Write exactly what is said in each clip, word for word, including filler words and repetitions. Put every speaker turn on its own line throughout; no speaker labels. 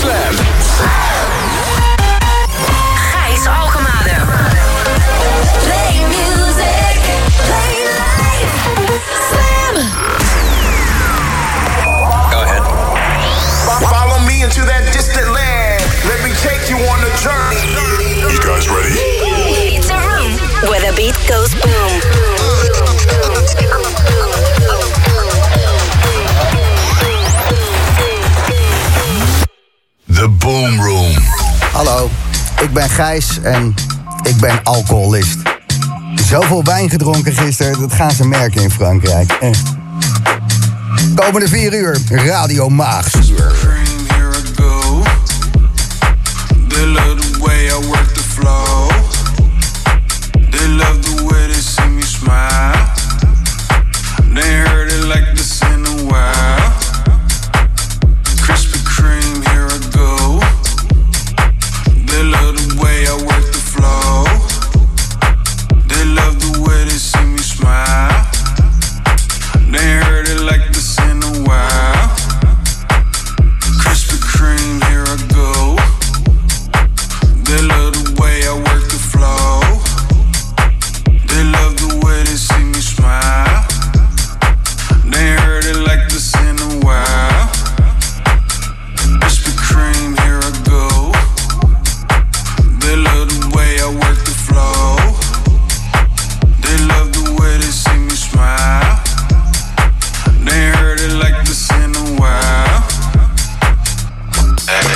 Slam.
Gijs Alkemade. Play music, play life. Slam.
Go ahead.
Follow me into that distant land. Let me take you on a journey.
You guys ready?
It's a room where the beat goes boom.
The Boom Room.
Hallo, ik ben Gijs en ik ben alcoholist. Zoveel wijn gedronken gisteren, dat gaan ze merken in Frankrijk. Echt. Komende vier uur, Radio Maagzuur.
They love the way I work the flow. They love the way they see me smile. They heard it like this in a while. Krispy Kreme, here I go. They love the way I work the flow. They love the way they see me smile. They heard it like this in a while. Krispy Kreme, here I go. They love the way I work the flow. They love the way they see me smile. They heard it like this in a while. Krispy Kreme, here I go. They love the way I work the flow. They love the way they see me smile. They heard it like this in a while.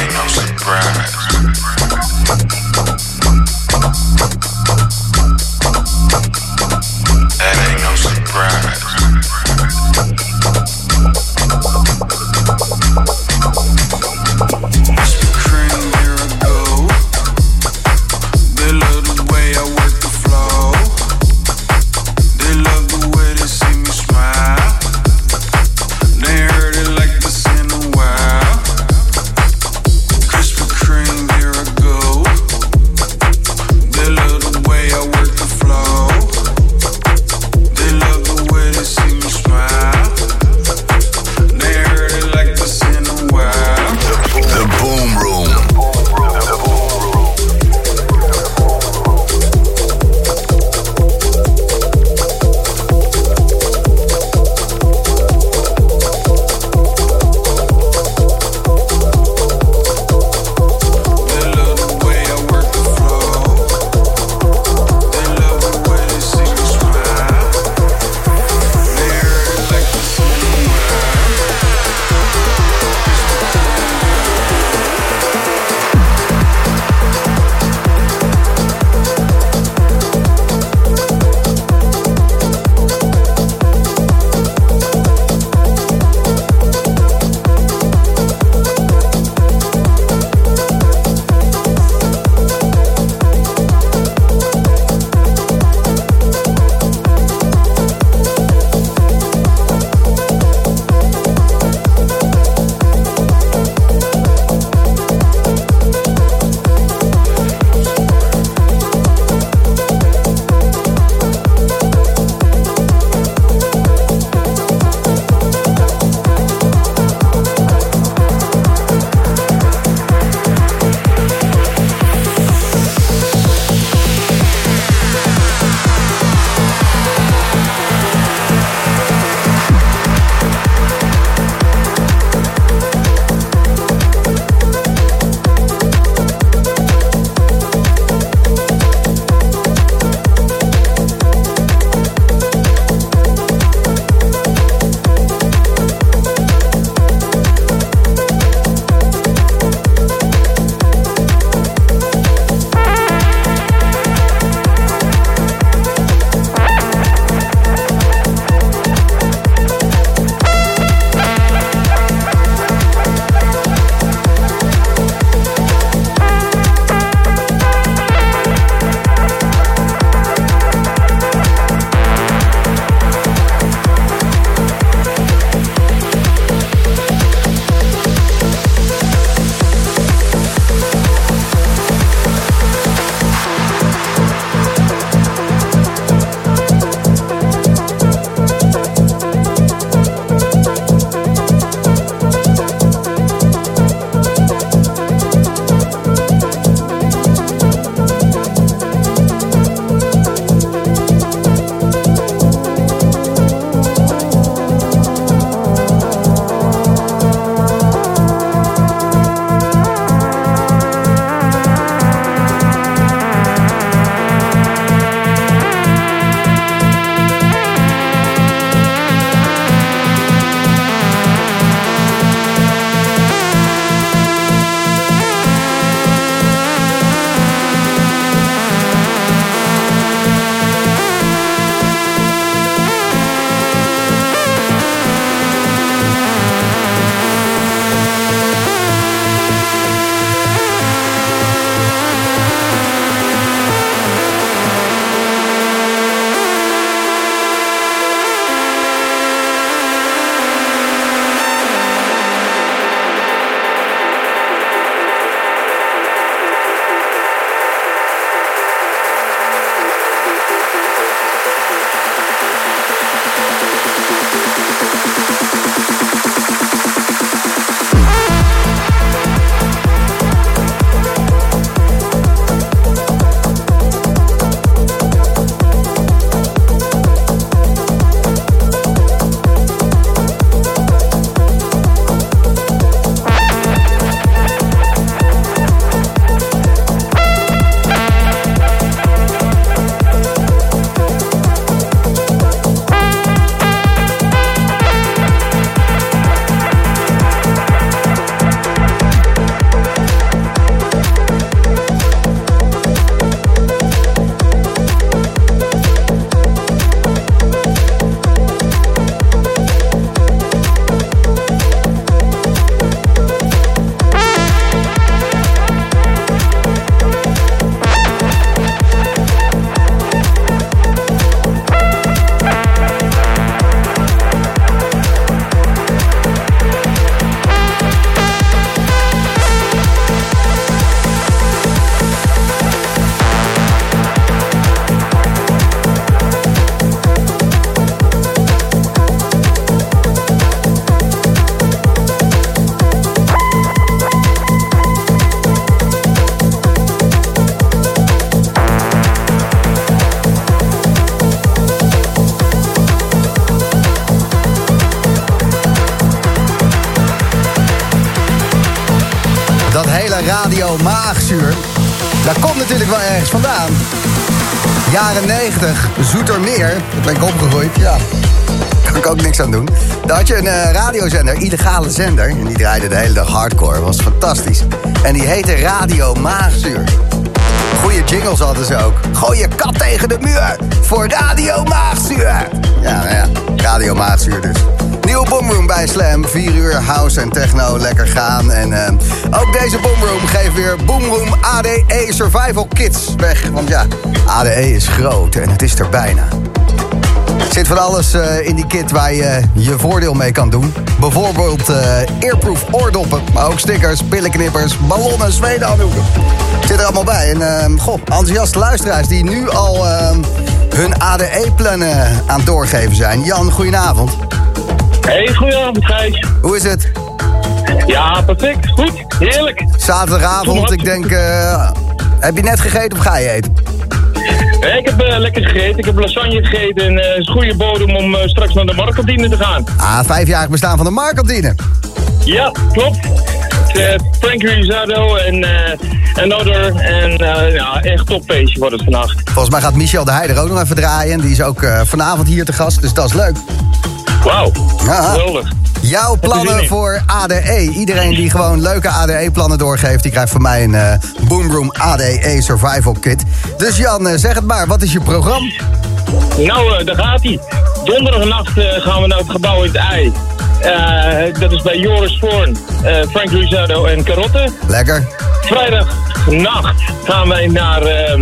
Radio Maagzuur. Dat komt natuurlijk wel ergens vandaan. Jaren negentig, Zoetermeer, dat ben ik opgegroeid, ja. Kan ik ook niks aan doen. Daar had je een uh, radiozender, illegale zender. En die draaide de hele dag hardcore, was fantastisch. En die heette Radio Maagzuur. Goeie jingles hadden ze ook. Gooi je kat tegen de muur voor Radio Maagzuur. Ja, nou ja, Radio Maagzuur dus. Nieuwe Boomroom bij Slam. vier uur house en techno, lekker gaan. En uh, ook deze Boomroom geeft weer Boomroom A D E Survival Kits weg. Want ja, A D E is groot en het is er bijna. Er zit van alles uh, in die kit waar je je voordeel mee kan doen. Bijvoorbeeld uh, airproof oordoppen, maar ook stickers, pillenknippers, ballonnen, zwedenhanddoeken. Zit er allemaal bij. En uh, goh, enthousiaste luisteraars die nu al uh, hun A D E-plannen aan het doorgeven zijn. Jan, goedenavond.
Hey, goedenavond Gijs.
Hoe is het?
Ja, perfect. Goed. Heerlijk.
Zaterdagavond, ik denk... Uh, heb je net gegeten of ga je eten?
Hey, ik heb uh, lekker gegeten. Ik heb lasagne gegeten. En het uh, is een goede bodem om uh, straks naar de marktkantine te gaan.
Ah, vijfjarig bestaan van de marktkantine.
Ja, klopt. Uh, Frank Rizardo en uh, Another. En uh, ja, echt topfeestje wordt het vannacht.
Volgens mij gaat Michel de Heider ook nog even draaien. Die is ook uh, vanavond hier te gast, dus dat is leuk.
Wauw, geweldig.
Jouw plannen voor A D E. Iedereen die gewoon leuke A D E-plannen doorgeeft... die krijgt van mij een uh, Boomroom A D E Survival Kit. Dus Jan, uh, zeg het maar. Wat is je programma?
Nou, uh, daar gaat hij. Donderdagnacht uh, gaan we naar het gebouw in het ei. Uh, dat is bij Joris Voorn, uh, Frank Rizardo en Carotte.
Lekker.
Vrijdagnacht gaan wij naar uh,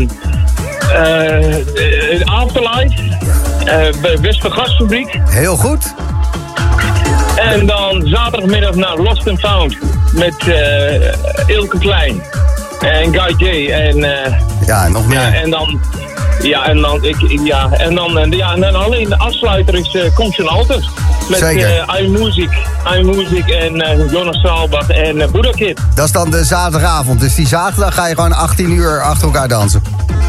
uh, Afterlife. Uh, bij Westergasfabriek.
Heel goed.
En dan zaterdagmiddag naar Lost and Found met uh, Ilke Klein en Guy J. En, uh,
ja, en nog meer.
Ja, en dan, ja, en dan, ik, ja, en dan, en, ja, en dan alleen de afsluiter is uh, Compton Alter. Met uh, iMusic, iMusic en uh, Jonas Saalbach en uh, Buddha Kid.
Dat is dan de zaterdagavond. Dus die zaterdag ga je gewoon achttien uur achter elkaar dansen.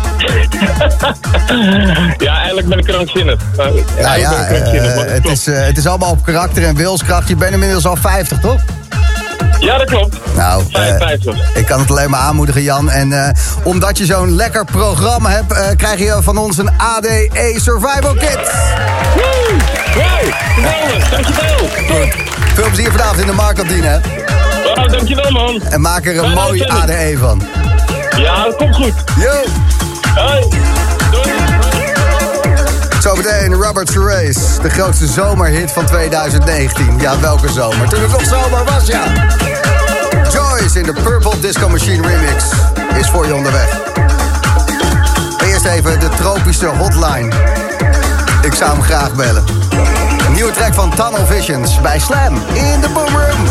Ja, eigenlijk ben ik krankzinnig. Uh,
nou ja, uh, het, is, uh, het is allemaal op karakter en wilskracht. Je bent inmiddels al vijftig, toch?
Ja, dat klopt.
Nou,
vijfenvijftig.
Uh, ik kan het alleen maar aanmoedigen, Jan. En uh, omdat je zo'n lekker programma hebt... Uh, krijg je van ons een A D E Survival Kit.
Woe! Wow, geweldig. Dankjewel. Goed.
Veel plezier vanavond in de marktkantine, hè?
Oh, dankjewel, man.
En maak er een
ja,
mooi A D E van.
Ja, dat komt goed.
Yo.
Hoi. Doei.
Zometeen Robert Race, de grootste zomerhit van tweeduizend negentien. Ja, welke zomer? Toen het nog zomer was, ja. Joyce in de Purple Disco Machine remix is voor je onderweg. Eerst even de tropische hotline. Ik zou hem graag bellen. Een nieuwe track van Tunnel Visions bij Slam in de Boomroom.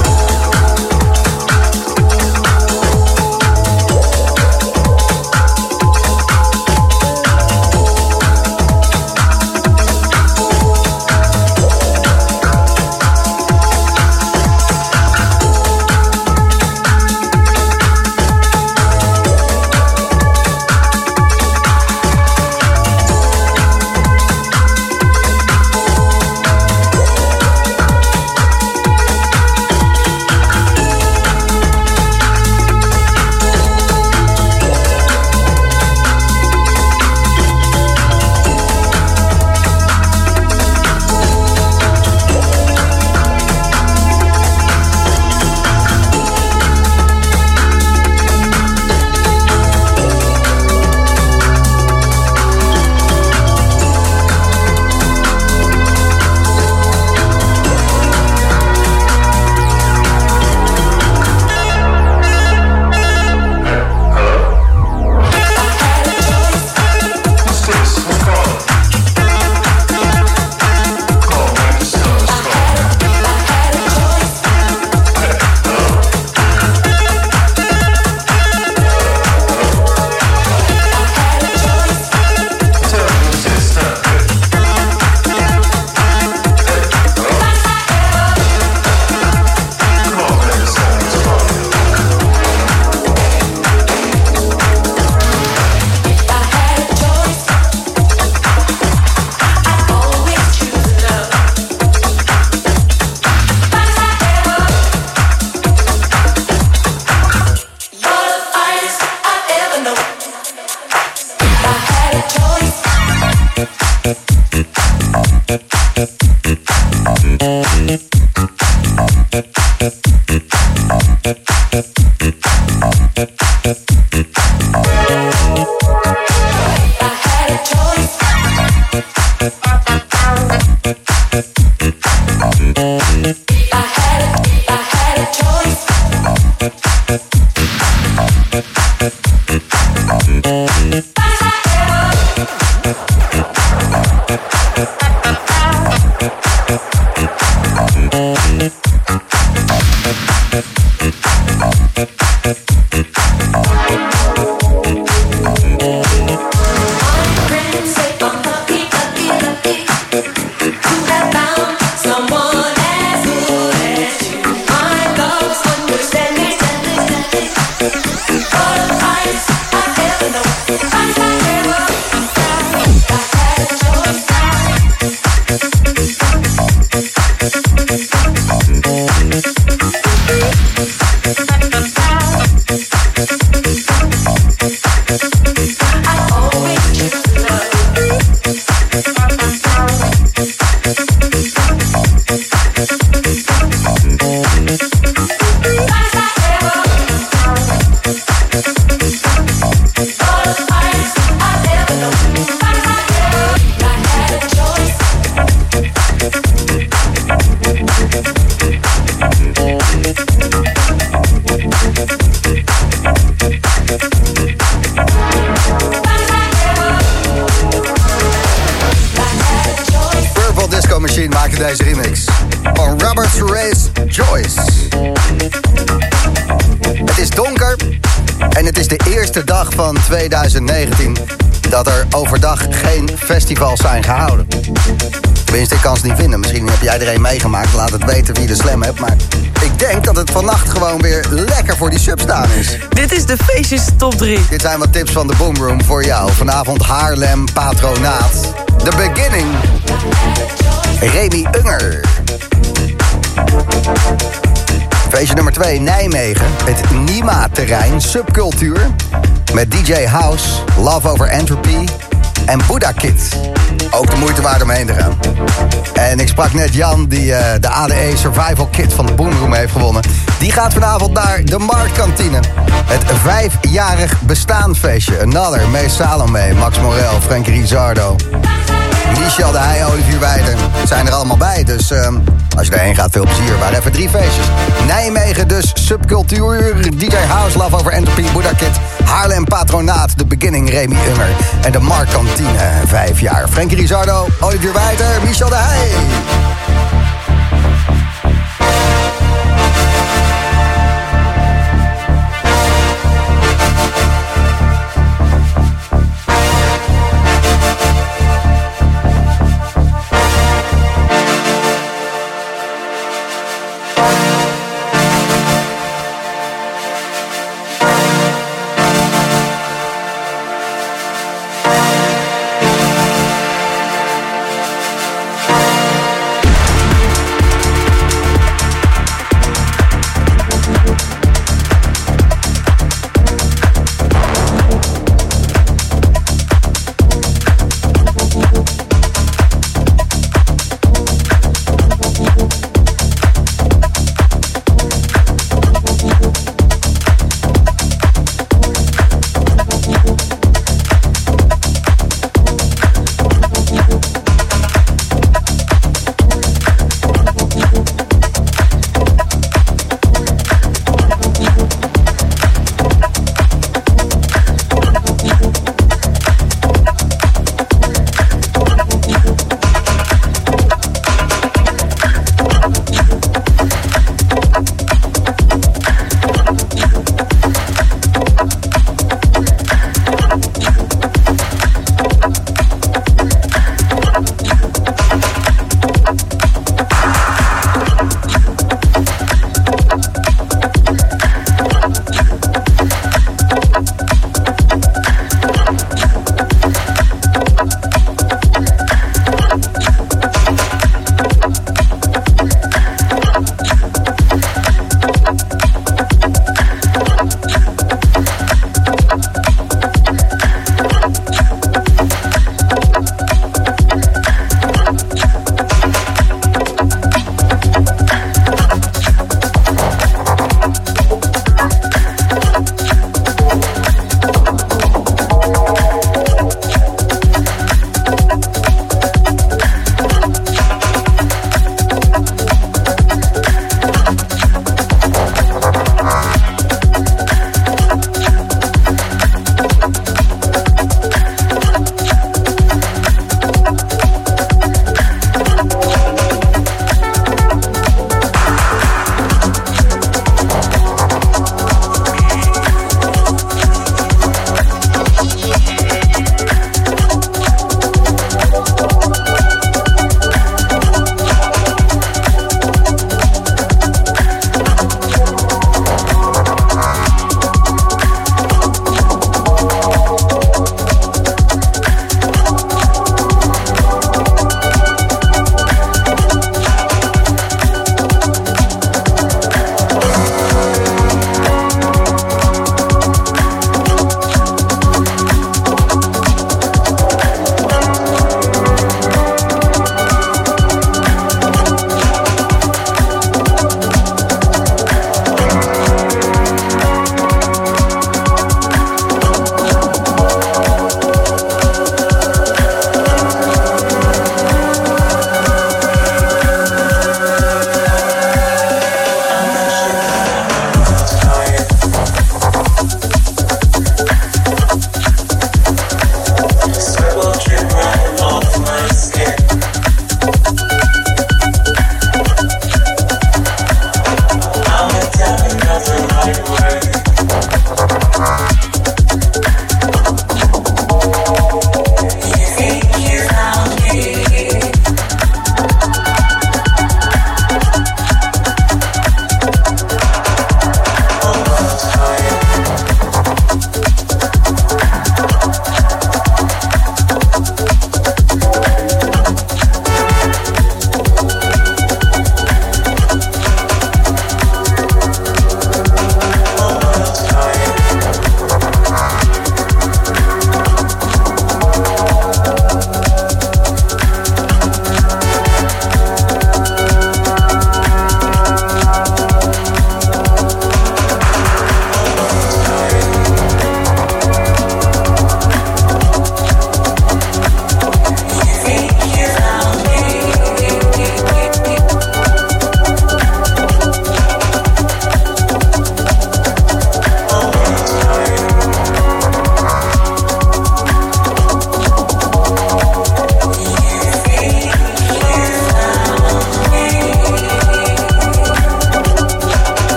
Deze remix van Robert Race Joyce. Het is donker en het is de eerste dag van twintig negentien dat er overdag geen festivals zijn gehouden. Tenminste, ik kan ze niet vinden. Misschien heb jij er een meegemaakt. Laat het weten wie de slam hebt. Maar ik denk dat het vannacht gewoon weer lekker voor die substaan is.
Dit is de feestjes top drie.
Dit zijn wat tips van de Boom Room voor jou. Vanavond Haarlem Patronaat. The Beginning. Remy Unger. Feestje nummer twee, Nijmegen. Het Nima-terrein, Subcultuur. Met D J House, Love Over Entropy en Buddha Kid. Ook de moeite waard om heen te gaan. En ik sprak net Jan, die uh, de A D E Survival Kit van de Boom Room heeft gewonnen. Die gaat vanavond naar de Marktkantine. Het vijfjarig bestaanfeestje. Another, Mees Salome, Max Morel, Frankie Rizardo, Michel de Heij, Olivier Wijter zijn er allemaal bij. Dus uh, als je erheen gaat, veel plezier. Maar even drie feestjes. Nijmegen dus, Subcultuur, D J House, Love Over Entropy, Buddha Kid, Haarlem Patronaat, The Beginning, Remy Unger en de Marktkantine, vijf jaar. Frankie Rizardo, Olivier Wijter, Michel de Heij.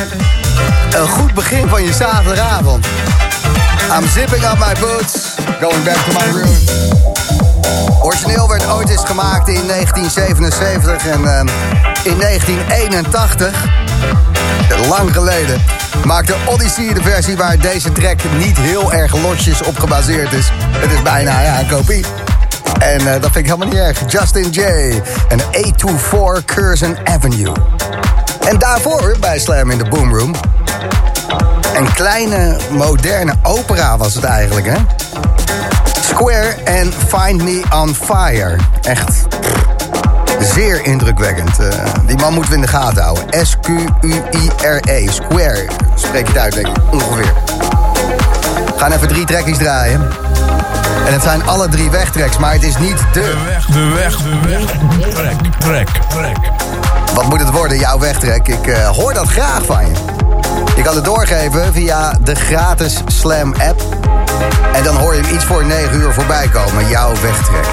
Een goed begin van je zaterdagavond. I'm zipping up my boots, going back to my room. Origineel werd ooit eens gemaakt in negentien zevenenzeventig en uh, in negentien eenentachtig, lang geleden, maakte Odyssey de versie waar deze track niet heel erg losjes op gebaseerd is. Het is bijna ja, een kopie. En uh, dat vind ik helemaal niet erg. Justin J. en A vierentwintig Curzon Avenue. En daarvoor, bij Slam in the Boom Room, een kleine, moderne opera was het eigenlijk, hè? Square en Find Me on Fire. Echt pff, zeer indrukwekkend. Uh, die man moeten we in de gaten houden. S Q U I R E. Square. Spreek je het uit, denk ik. Ongeveer. We gaan even drie trackies draaien. En het zijn alle drie wegtracks, maar het is niet de...
De weg, de weg, de weg. Trek, trek, trek.
Wat moet het worden, jouw wegtrek? Ik uh, hoor dat graag van je. Je kan het doorgeven via de gratis Slam app. En dan hoor je hem iets voor negen uur voorbij komen. Jouw wegtrek.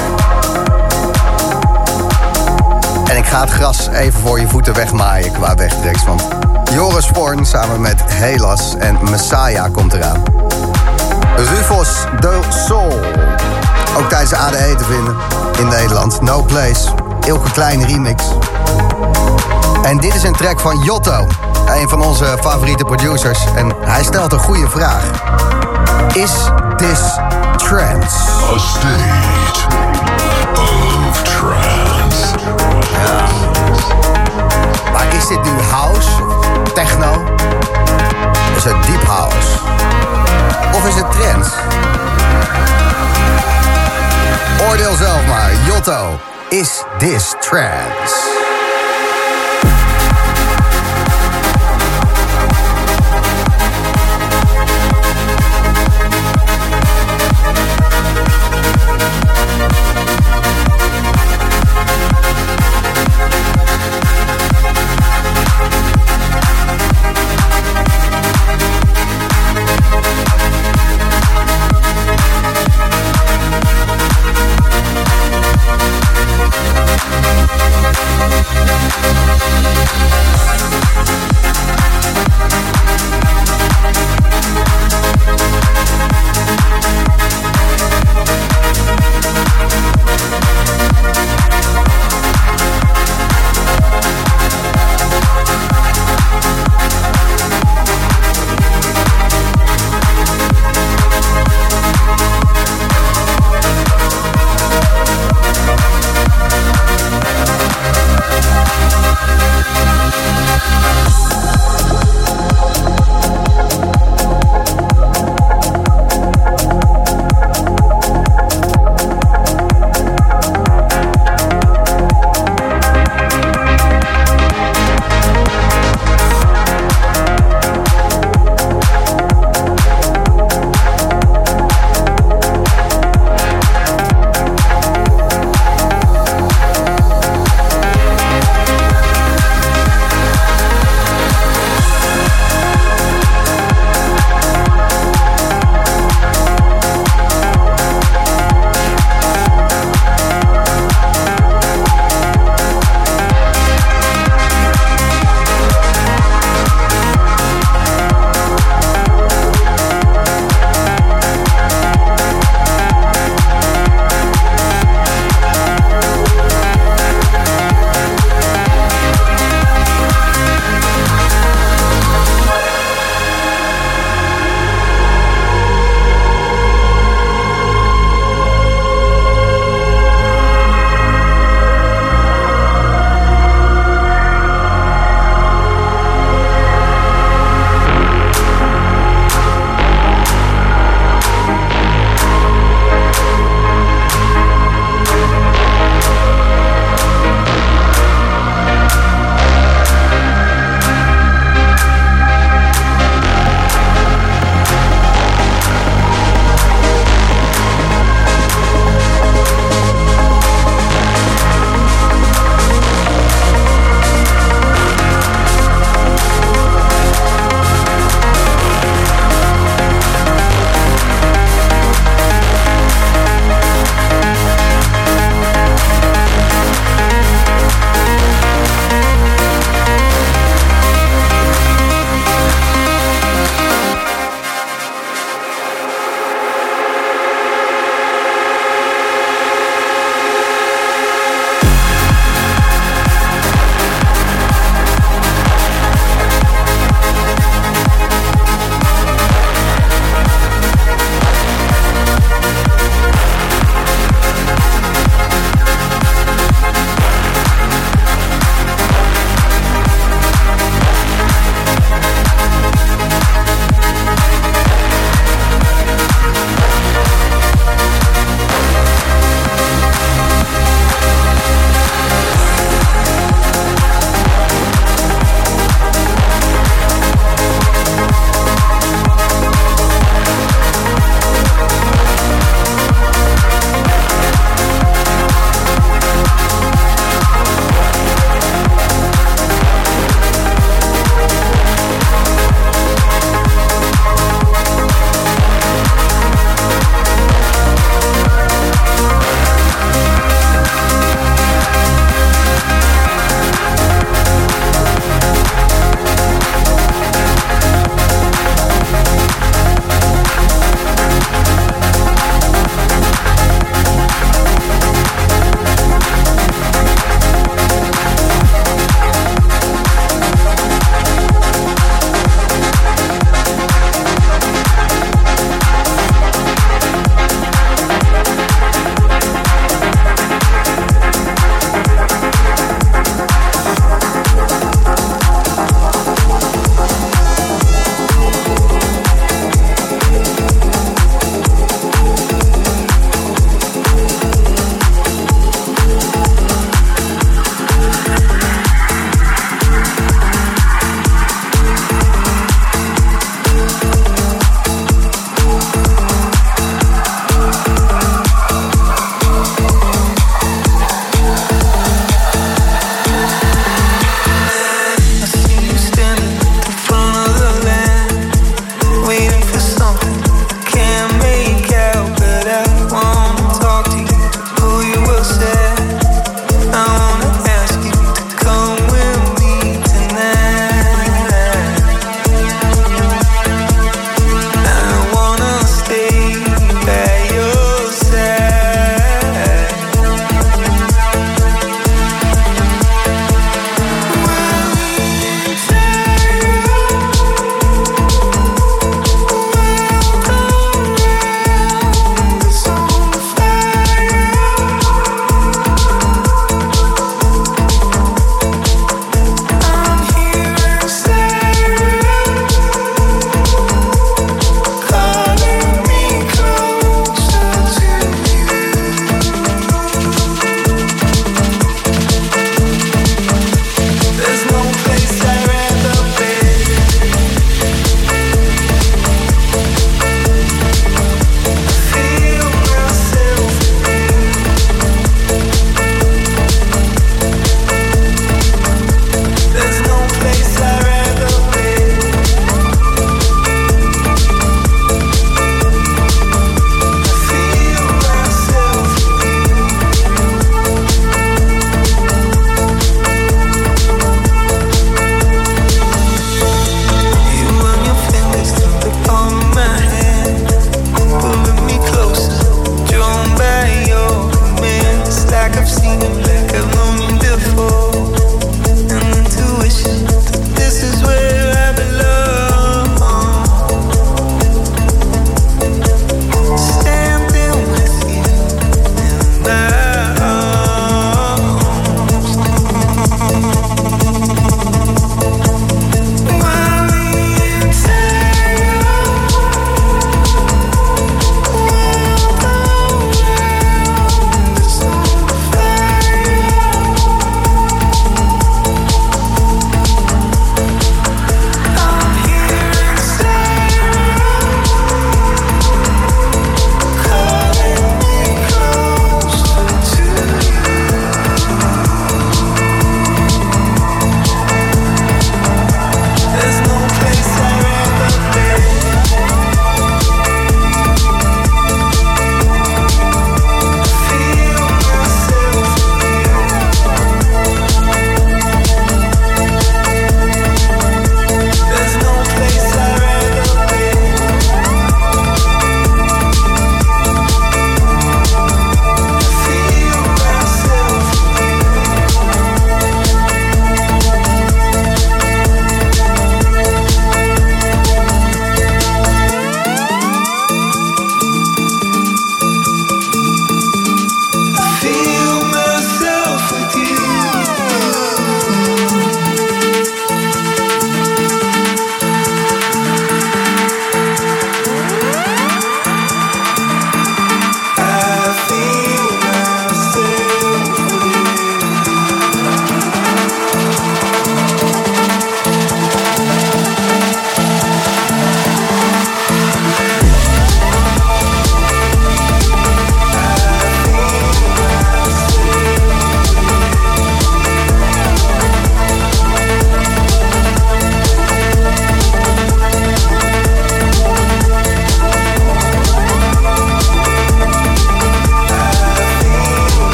En ik ga het gras even voor je voeten wegmaaien qua wegtreks. Want Joris Voorn samen met Helas en Messiah komt eraan. Rufus de Soul. Ook tijdens de A D E te vinden in Nederland. No Place. Elke kleine remix. En dit is een track van Jotto. Een van onze favoriete producers. En hij stelt een goede vraag. Is this trance?
A state of trance.
Ja. Maar is dit nu house? Techno? Is het deep house? Of is het trance? Oordeel zelf maar. Jotto, is this trance?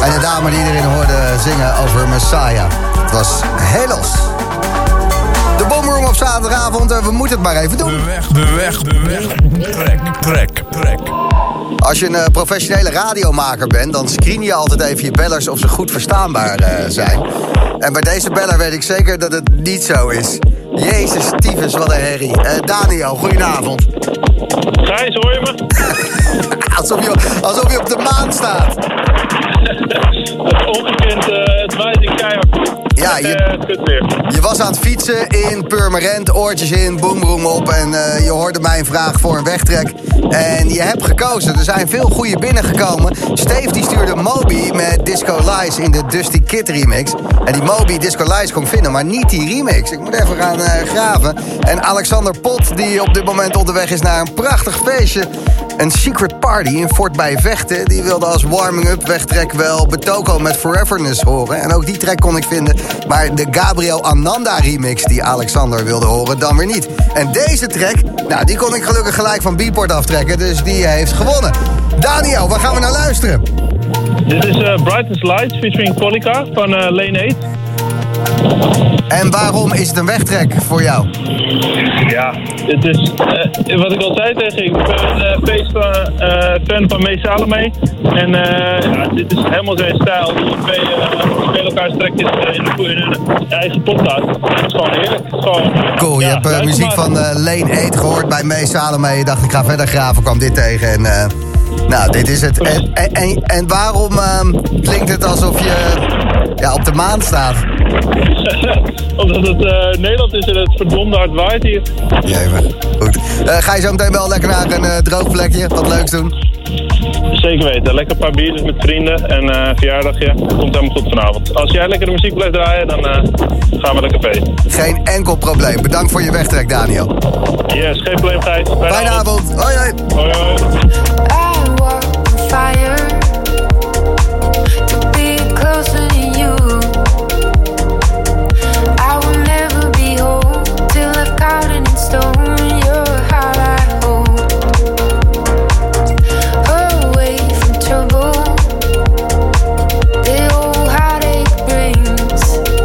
En de dame die erin hoorde zingen over Messiah. Het was Helos. De Boomroom op zaterdagavond, we moeten het maar even doen.
De weg, de weg, de weg. Trek, trek, trek.
Als je een uh, professionele radiomaker bent, dan screen je altijd even je bellers of ze goed verstaanbaar uh, zijn. En bij deze beller weet ik zeker dat het niet zo is. Jezus, tyfus, wat een herrie. Uh, Daniel, goedenavond.
Gijs, hoor je me?
alsof, je, alsof je op de maan staat.
Het ongekend, uh, het waait in keihard.
Ja, je, je was aan het fietsen in Purmerend, oortjes in, boomroom op. En uh, je hoorde mijn vraag voor een wegtrek. En je hebt gekozen. Er zijn veel goede binnengekomen. Steve die stuurde Moby met Disco Lies in de Dusty Kid remix. En die Moby Disco Lies kon ik vinden, maar niet die remix. Ik moet even gaan uh, graven. En Alexander Pot, die op dit moment onderweg is naar een prachtig feestje. Een secret party in Fort bij Vechten. Die wilde als warming-up wegtrek wel Betoko met Foreverness horen. En ook die track kon ik vinden. Maar de Gabriel Ananda remix die Alexander wilde horen, dan weer niet. En deze track, nou die kon ik gelukkig gelijk van Beatport aftrekken. Dus die heeft gewonnen. Daniel, waar gaan we naar luisteren?
Dit is uh, Brightest Lights featuring Polika van uh, Lane acht.
En waarom is het een wegtrek voor jou?
Ja, het is uh, wat ik al zei tegen je. Ik ben een uh, feest van, uh, fan van May Salome. En uh, ja, dit is helemaal zijn stijl. Die twee uh, spelen elkaar trekjes uh, in, de, in hun eigen podcast. Het is gewoon heerlijk. Het is gewoon,
cool, je
ja,
hebt uh, muziek van uh, Lane acht gehoord bij May Salome. Je dacht, ik ga verder graven, kwam dit tegen. En uh, nou, dit is het. En, en, en, en waarom uh, klinkt het alsof je ja, op de maan staat?
Omdat het uh, Nederland is en het verdomde hard waait hier.
Jee, goed. Uh, ga je zo meteen wel lekker naar een uh, droog plekje, wat leuks doen?
Zeker weten. Lekker een paar biertjes met vrienden en uh, verjaardagje. Komt helemaal goed vanavond. Als jij lekker de muziek blijft draaien, dan uh, gaan we lekker feesten.
Geen enkel probleem. Bedankt voor je wegtrek, Daniel.
Yes, geen probleem, Gijs.
Fijne avond. Hoi, hoi.
Hoi, hoi.
I walk on fire to be closer to you. I will never be whole till I've got it in stone. You're how I hold away from trouble. The old heartache brings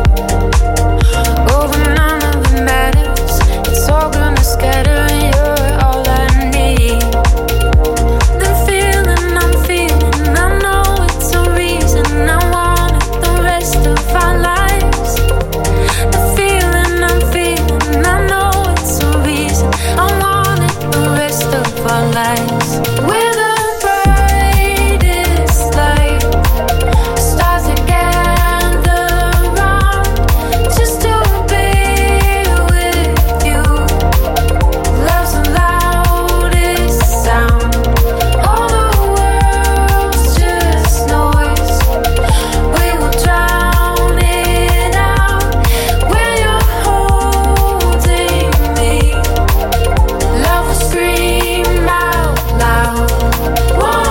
over none of it matters. It's all gonna scatter. You're all I need. The feeling I'm feeling, I know it's a reason I want it the rest of our lives. The feeling I'm feeling, I know it's a reason I want it the rest of our lives. We're the brightest light, stars that gather round just to be with you. Love's the loudest sound. All the world's just noise. We will drown it out when you're holding me. Love will scream out loud. Whoa.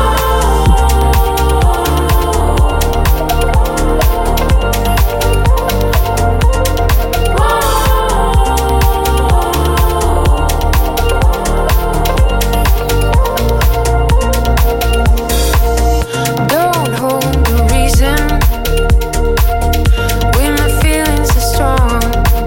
Don't hold the reason when my feelings are strong.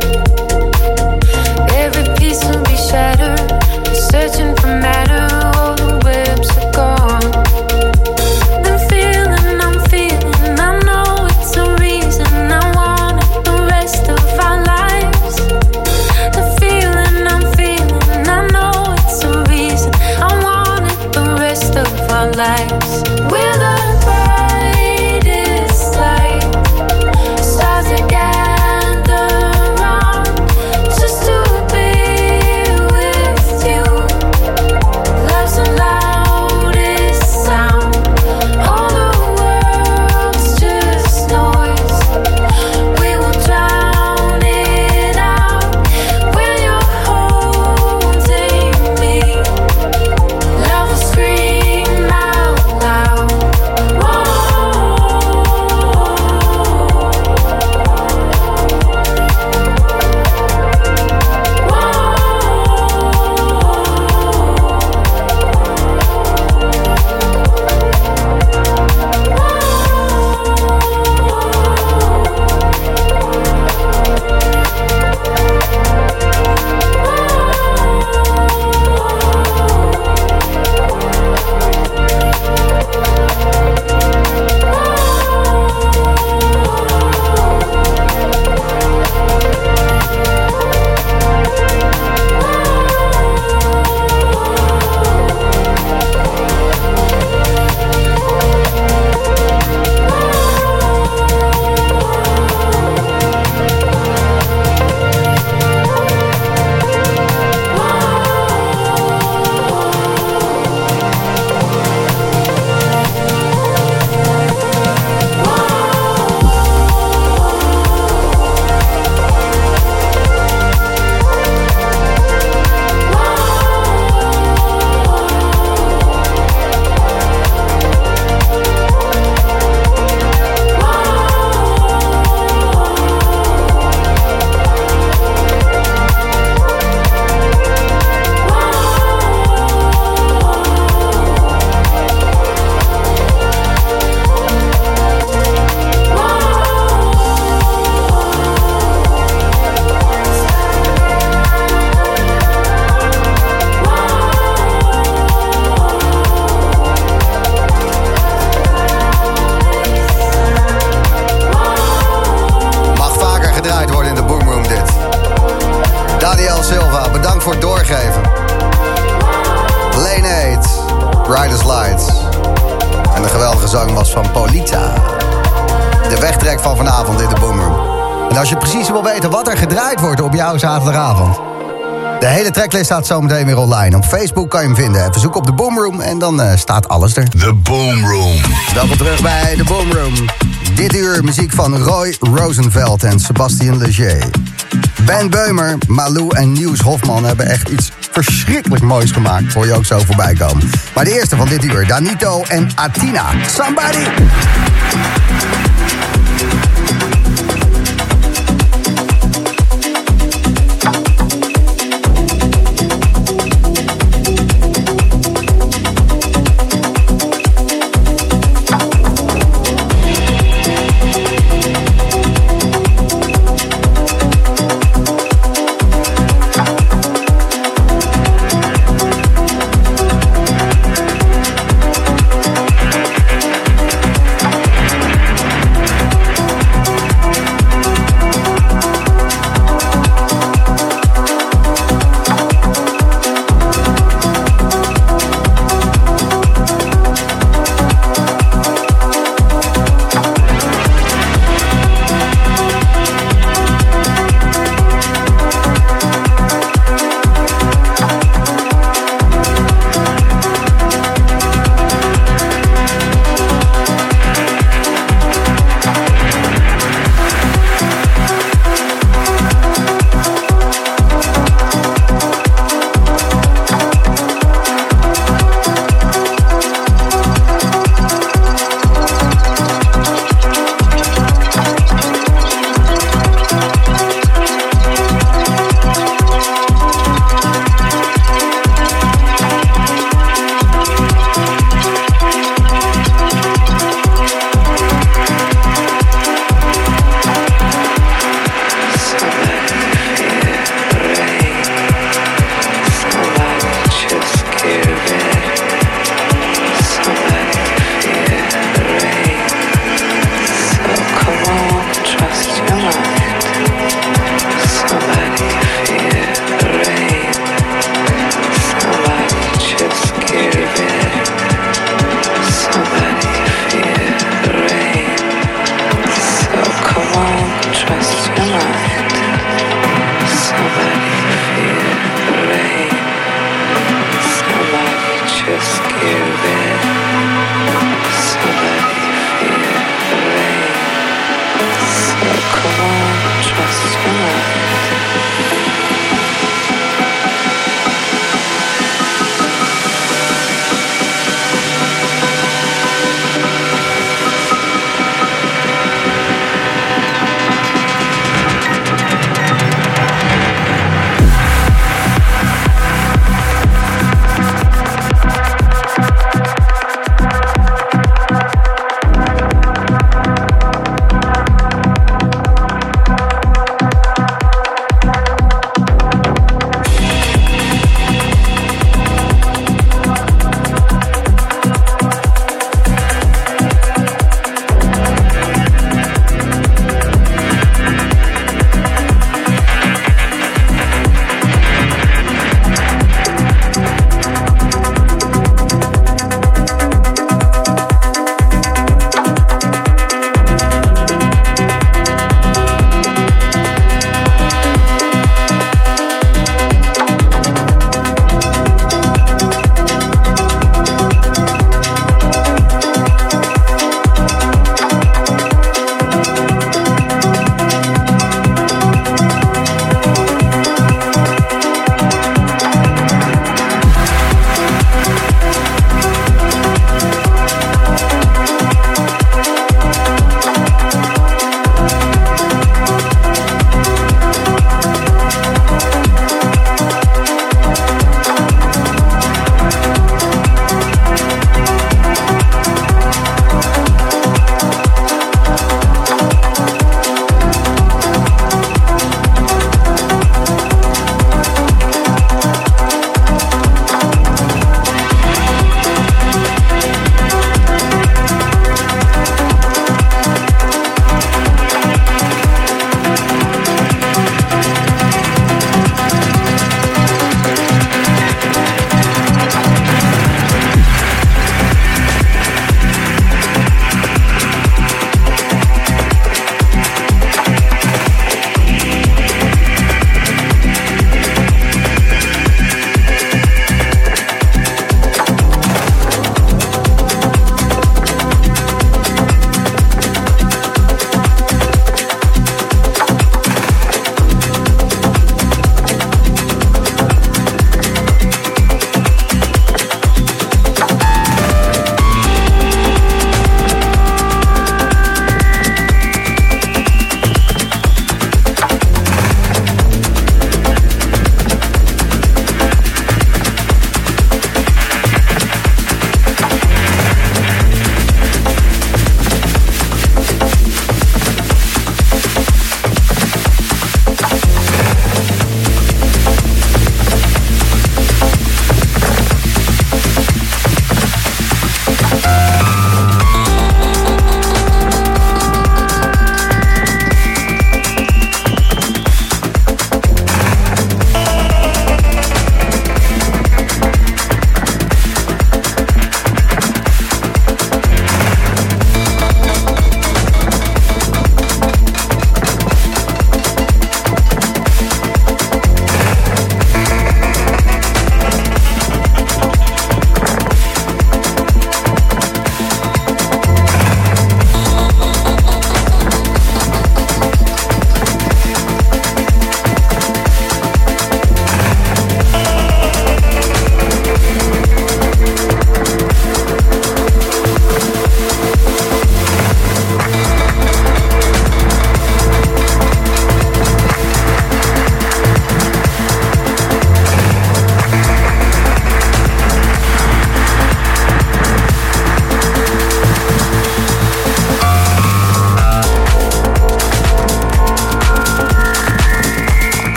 Every piece will be shattered. Searching for matter, all the webs are gone. The feeling I'm feeling, I know it's a reason I want it the rest of our lives. The feeling I'm feeling, I know it's a reason I want it the rest of our lives. We're the brightest light, stars that gather round just to be with you. Love's the loudest sound. All the world's just noise. We will drown it out when you're holding me. Love will scream out loud.
Nights. En de geweldige zang was van Polita. De wegtrek van vanavond in de Boomroom. En als je precies wil weten wat er gedraaid wordt op jouw zaterdagavond... de hele tracklist staat zometeen weer online. Op Facebook kan je hem vinden. Even zoeken op de Boomroom en dan uh, staat alles er.
The Boomroom.
Welkom terug bij de Boomroom. Dit uur muziek van Roy Rosenveld en Sebastien Leger. Ben Beumer, Malou en Nieuws Hofman hebben echt iets verschrikkelijk moois gemaakt. Hoor je ook zo voorbij komen. Maar de eerste van dit uur, Danito en Atina. Somebody!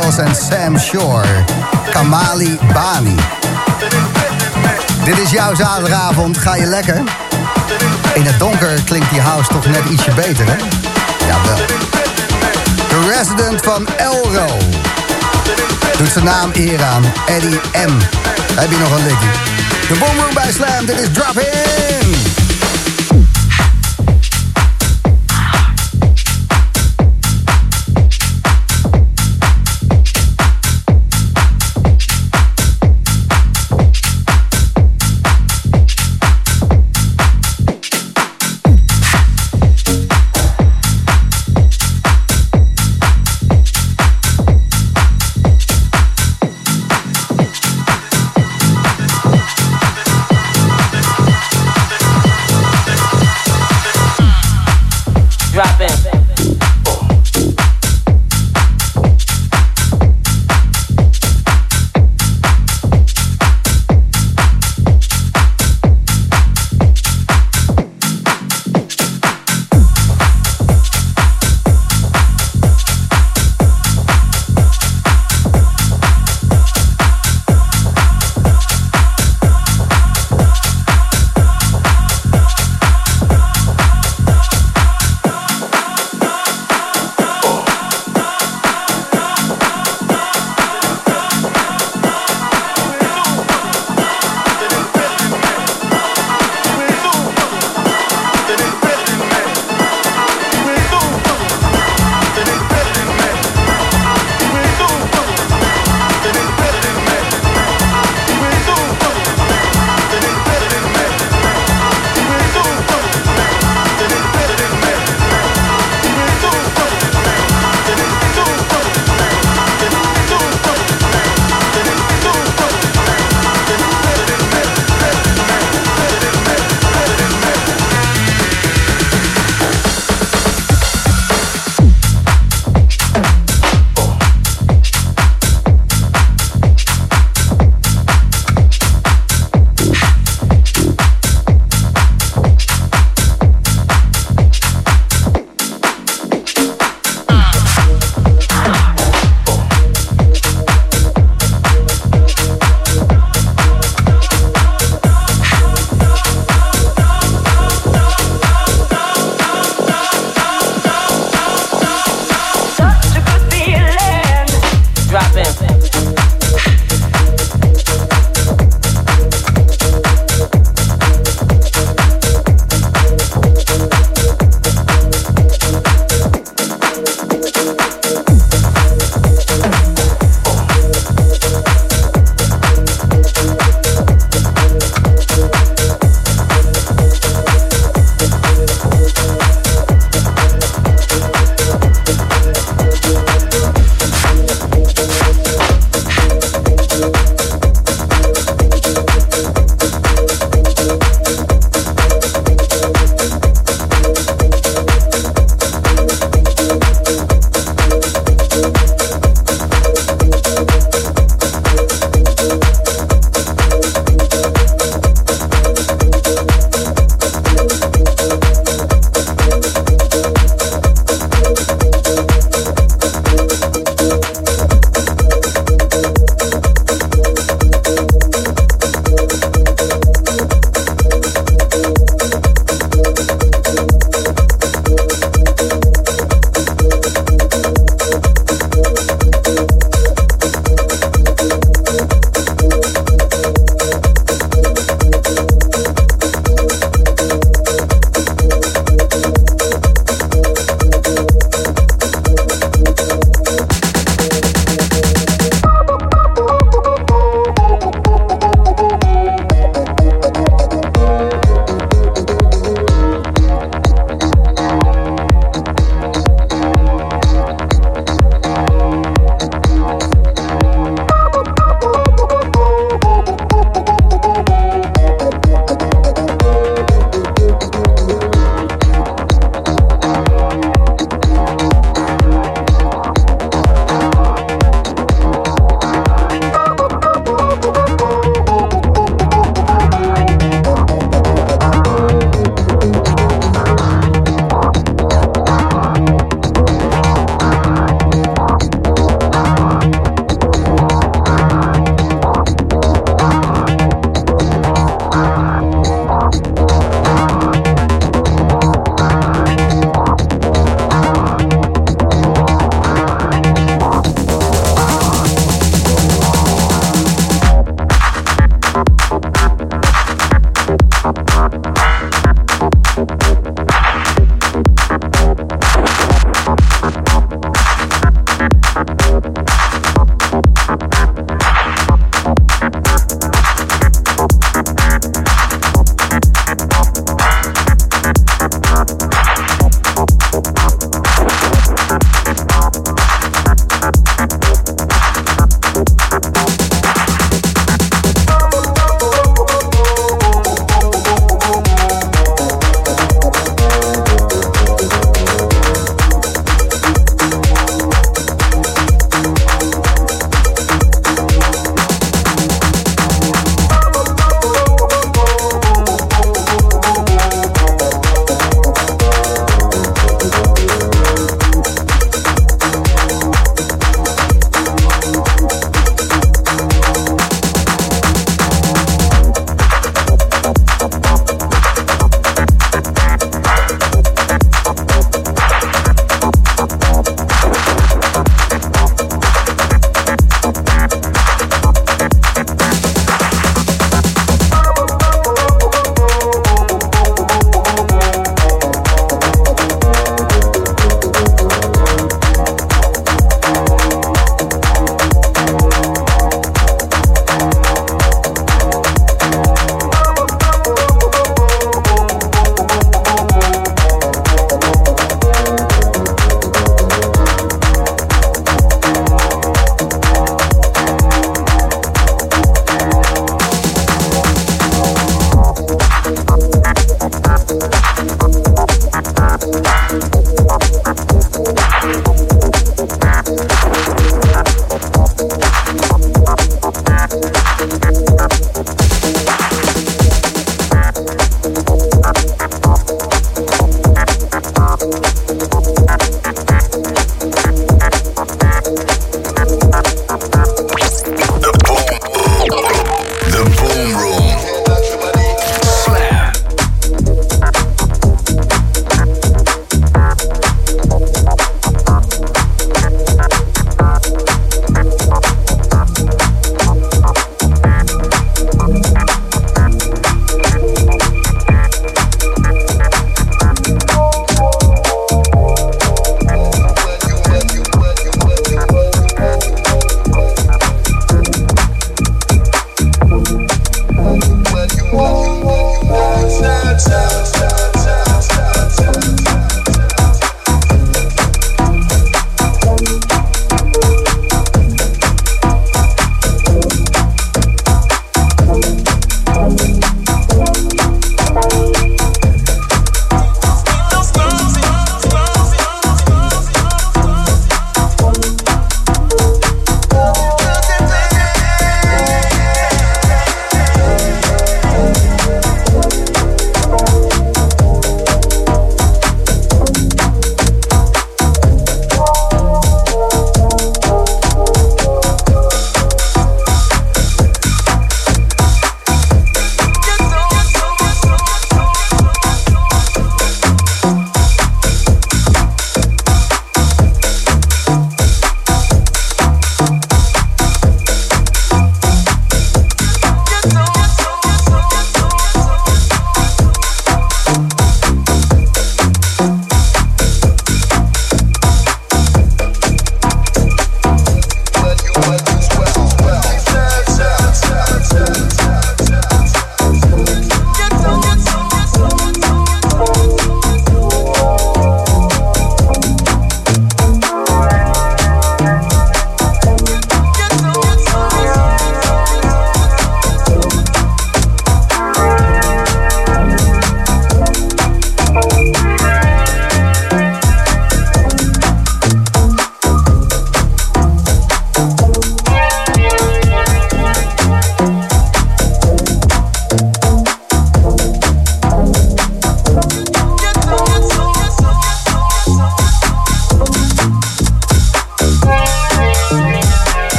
Materials en Sam Shore. Kamali Bani. Dit is jouw zaterdagavond. Ga je lekker? In het donker klinkt die house toch net ietsje beter, hè? Jawel. De resident van Elro. Doet zijn naam eer aan. Eddie M. Heb je nog een likkie? De Boomroom bij Slam. Dit is Drop In.
We'll be right back.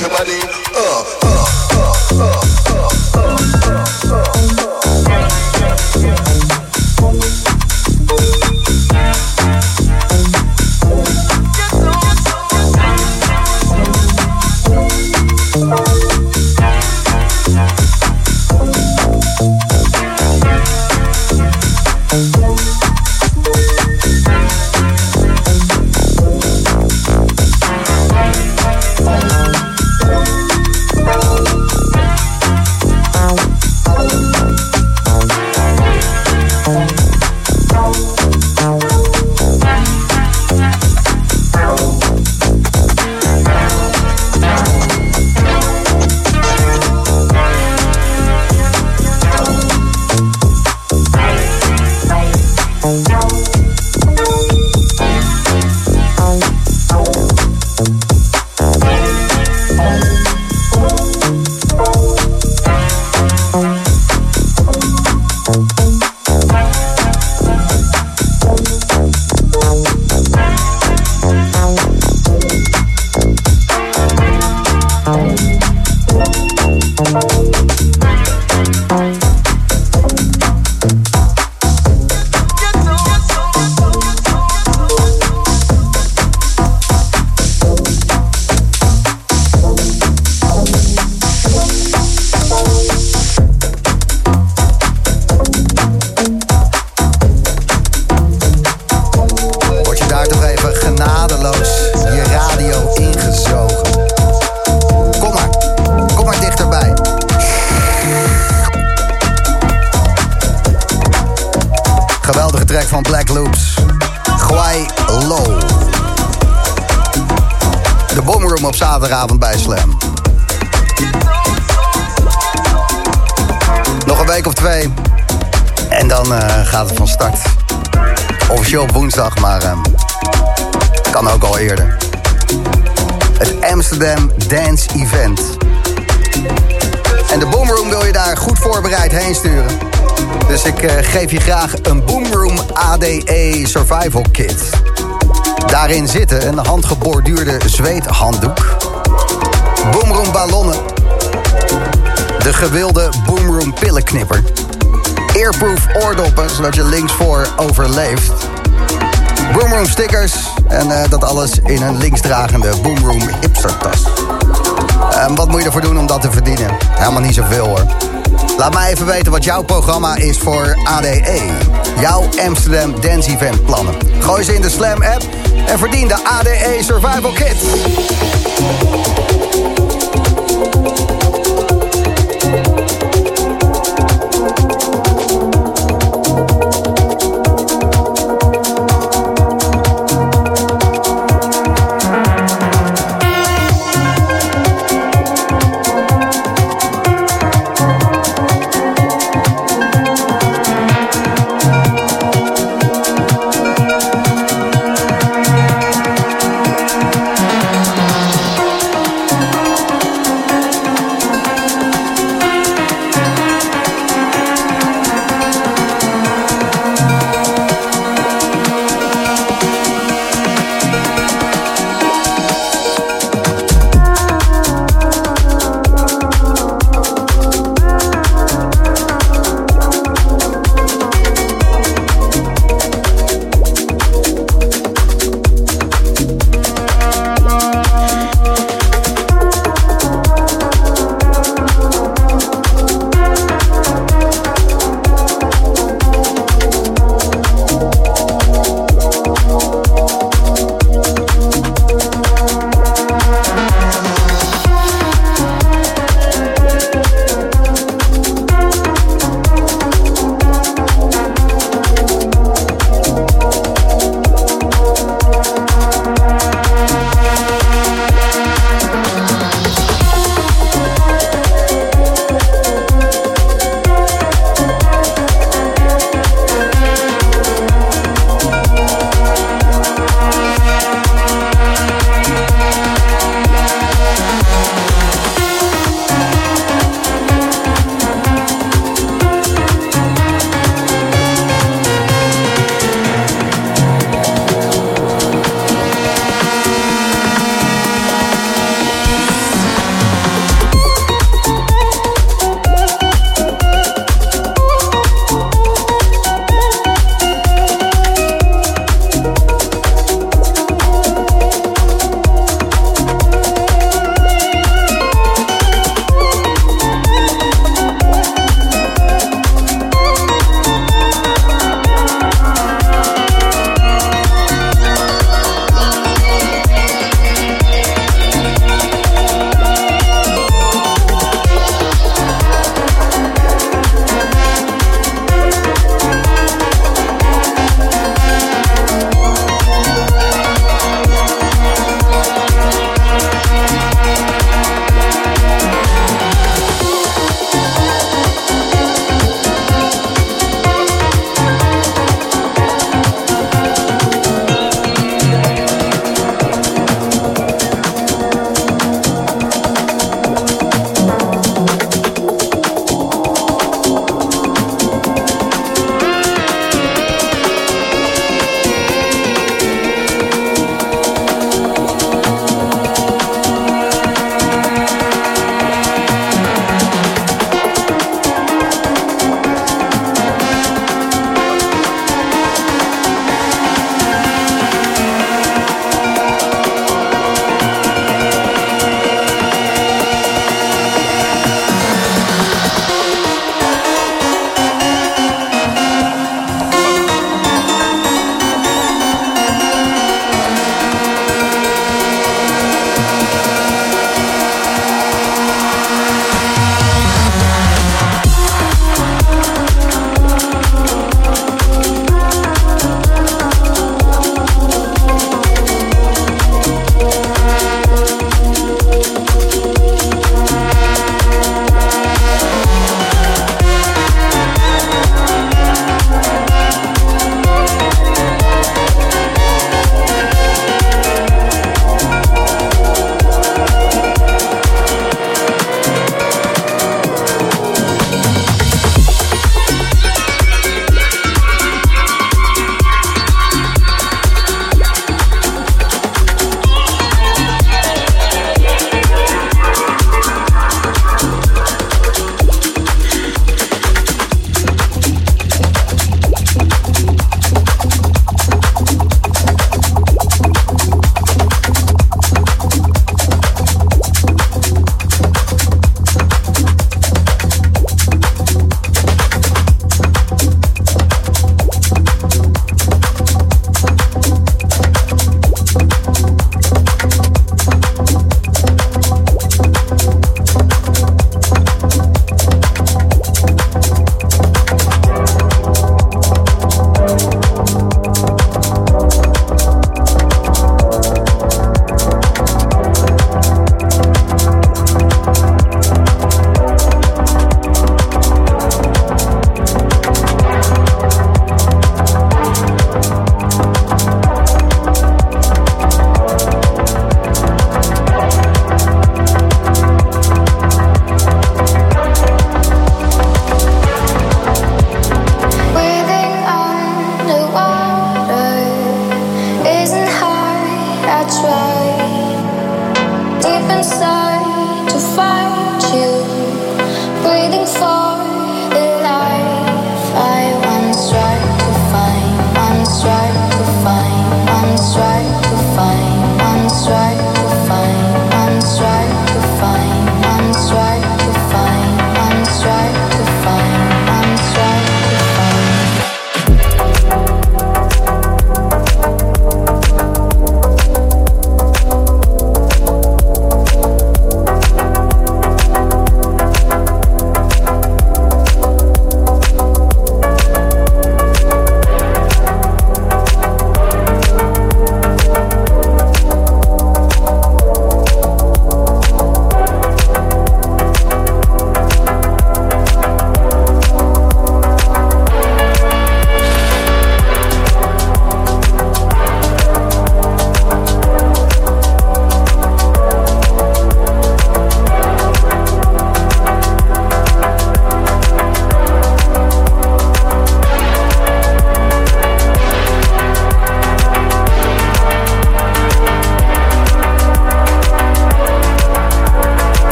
your body. Uh, uh, uh, uh, uh, uh, uh.
Zaterdagavond bij Slam. Nog een week of twee. En dan uh, gaat het van start. Officieel op woensdag, maar uh, kan ook al eerder. Het Amsterdam Dance Event. En de Boomroom wil je daar goed voorbereid heen sturen. Dus ik uh, geef je graag een Boomroom A D E Survival Kit. Daarin zitten een handgeborduurde zweethanddoek, Boomroom ballonnen, de gewilde Boomroom pillenknipper, airproof oordoppen zodat je linksvoor overleeft, Boomroom stickers en uh, dat alles in een linksdragende Boomroom hipstertas. En wat moet je ervoor doen om dat te verdienen? Helemaal niet zoveel hoor. Laat mij even weten wat jouw programma is voor A D E. Jouw Amsterdam Dance Event plannen. Gooi ze in de Slam app en verdien de A D E Survival Kit.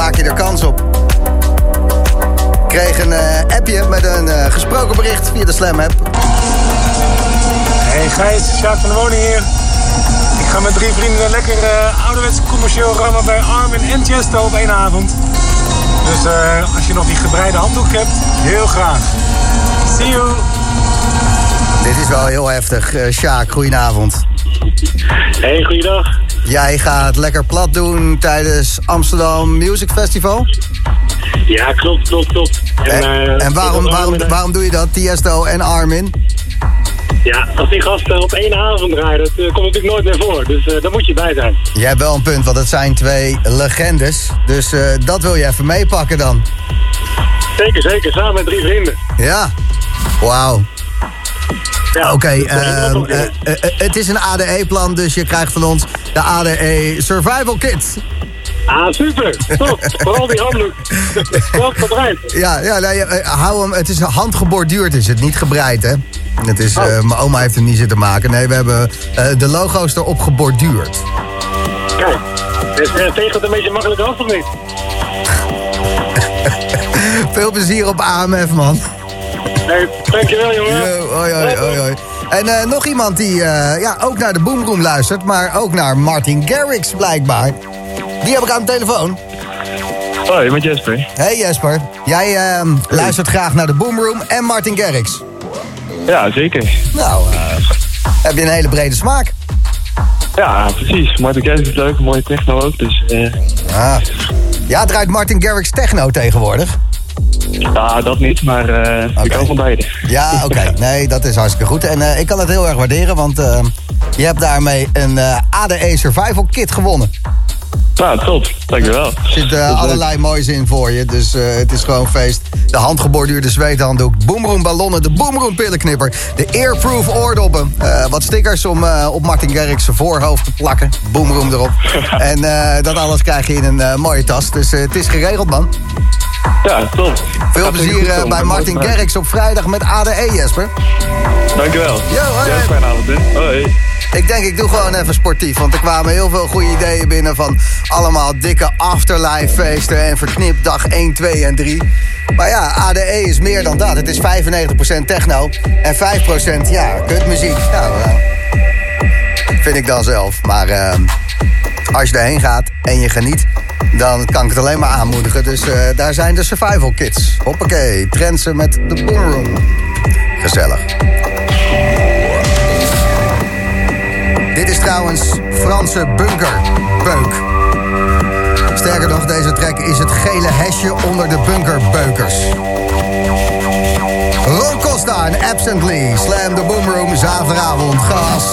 maak je er kans op. Ik kreeg een uh, appje met een uh, gesproken bericht via de Slam app.
Hey Gijs, Sjaak van de Woning hier. Ik ga met drie vrienden lekker uh, ouderwets commercieel rammen bij Armin en Chesto op één avond. Dus uh, als je nog die gebreide handdoek hebt, heel graag. See you!
Dit is wel heel heftig. Uh, Sjaak, goedenavond.
Hey, goeiedag.
Jij gaat lekker plat doen tijdens Amsterdam Music Festival?
Ja, klopt, klopt, klopt.
En, en, uh, en waarom, waarom, waarom doe je dat, Tiesto en Armin?
Ja, als die gasten op één avond draaien, dat uh, komt natuurlijk nooit meer voor. Dus uh, daar moet je bij zijn.
Jij hebt wel een punt, want het zijn twee legendes. Dus uh, dat wil je even meepakken dan.
Zeker, zeker. Samen met drie vrienden.
Ja, wauw. Ja, Oké, okay, uh, uh, uh, uh, het is een A D E-plan, dus je krijgt van ons de A D E Survival Kit.
Ah, super. Top. Vooral die handdoek. Top, gebreid.
Ja, ja nee, hou hem. Het is handgeborduurd, is het niet gebreid, hè? Het is, uh, mijn oma heeft hem niet zitten maken. Nee, we hebben uh, de logo's erop geborduurd.
Kijk, dus, uh, tegen het een beetje makkelijk af, of niet?
Veel plezier op A M F, man.
Hey, dankjewel, jongen.
Yo, hoi, hoi, hoi, hoi. En uh, nog iemand die uh, ja, ook naar de Boomroom luistert, maar ook naar Martin Garrix blijkbaar. Die heb ik aan de telefoon.
Hoi, met Jesper.
Hey Jesper. Jij uh, hey. luistert graag naar de Boomroom en Martin Garrix.
Ja, zeker.
Nou, uh, heb je een hele brede smaak.
Ja, precies. Martin Garrix is leuk, een mooie techno ook, dus... Uh...
Ah. Ja, draait Martin Garrix techno tegenwoordig?
Ja, dat niet, maar uh, okay. ik hou van beide.
Ja, oké. Okay. Nee, dat is hartstikke goed. En uh, ik kan het heel erg waarderen, want uh, je hebt daarmee een uh, A D E Survival Kit gewonnen.
Nou, top. Dankjewel.
Er zitten uh, allerlei moois in voor je, dus uh, het is gewoon feest. De handgeborduurde zweethanddoek, Boomroom ballonnen, de Boomroom pillenknipper, de Airproof oordoppen, uh, wat stickers om uh, op Martin Garrix zijn voorhoofd te plakken, Boomroom erop. En uh, dat alles krijg je in een uh, mooie tas, dus uh, het is geregeld, man.
Ja, top.
Veel plezier uh, bij Martin Garrix op vrijdag met A D E, Jesper.
Dankjewel.
Yo, hoi.
Ja, fijne avond, hè. Hoi.
Ik denk, ik doe gewoon even sportief, want er kwamen heel veel goede ideeën binnen van allemaal dikke afterlife feesten en verknipt dag één, twee en drie. Maar ja, A D E is meer dan dat. Het is vijfennegentig procent techno en vijf procent, ja, kutmuziek. Nou, uh, vind ik dan zelf. Maar uh, als je erheen gaat en je geniet, dan kan ik het alleen maar aanmoedigen. Dus uh, daar zijn de survival kits. Hoppakee, Trentse met de Boomroom. Gezellig. Dit is trouwens Franse bunkerbeuk. Sterker nog, deze track is het gele hesje onder de bunkerbeukers. Ron Costa en Absently. Slam de Boomroom, zaterdagavond. Gas.